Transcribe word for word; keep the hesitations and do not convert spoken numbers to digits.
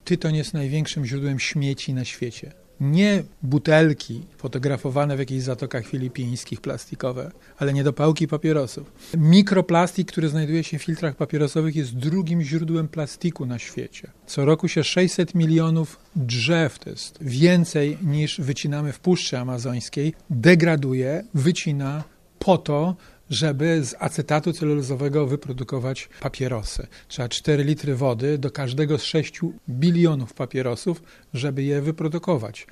tytoń jest największym źródłem śmieci na świecie. Nie butelki fotografowane w jakichś zatokach filipińskich plastikowe, ale niedopałki papierosów. Mikroplastik, który znajduje się w filtrach papierosowych, jest drugim źródłem plastiku na świecie. Co roku się sześćset milionów drzew, to jest więcej niż wycinamy w Puszczy Amazońskiej, degraduje, wycina po to, żeby z acetatu celulozowego wyprodukować papierosy. Trzeba cztery litry wody do każdego z sześciu bilionów papierosów, żeby je wyprodukować.